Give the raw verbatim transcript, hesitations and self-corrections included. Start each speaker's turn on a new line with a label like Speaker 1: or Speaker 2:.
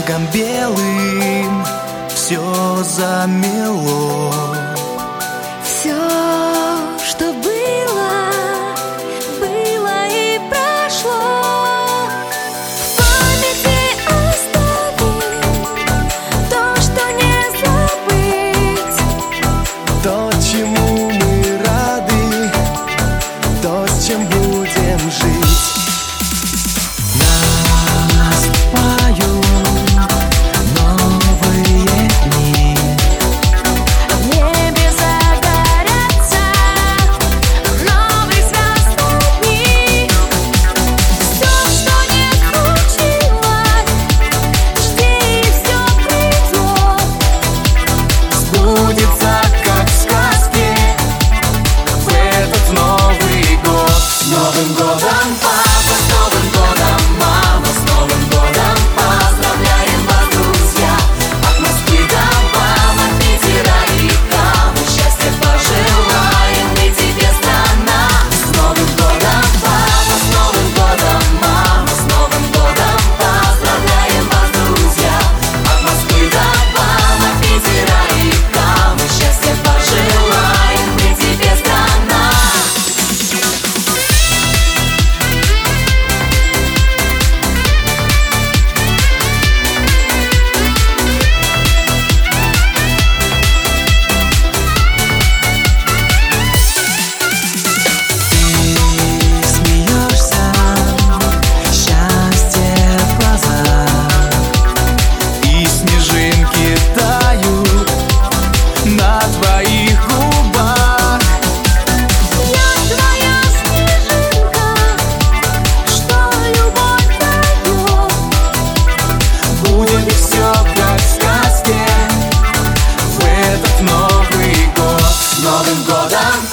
Speaker 1: снегом белым все замело.
Speaker 2: Все, что было, было и прошло. В памяти оставим то, что не забыть.
Speaker 1: То, чему мы рады, то, с чем будем жить. Наступают новые дни.
Speaker 2: В небе загорятся новые звездные дни. Все, что не случилось, жди, и все придет.
Speaker 1: Сбудется, как в сказке, в этот Новый год. С Новым годом, папа, с Новым годом, мама, с Новым годом, поздравляем вас, друзья. От Москвы до вам, от Питера и там, счастья пожелаем мы тебе, страна. С Новым годом, папа, с Новым годом, мама, с Новым годом, поздравляем вас, друзья. От Москвы до вам, от Питера и там, счастья пожелаем мы тебе, страна. Смеешься, счастье в глазах, и снежинки тают на твоих губах.
Speaker 2: Я твоя снежинка, что любовь дает.
Speaker 1: Будет все как в сказке в этот Новый год. С Новым годом!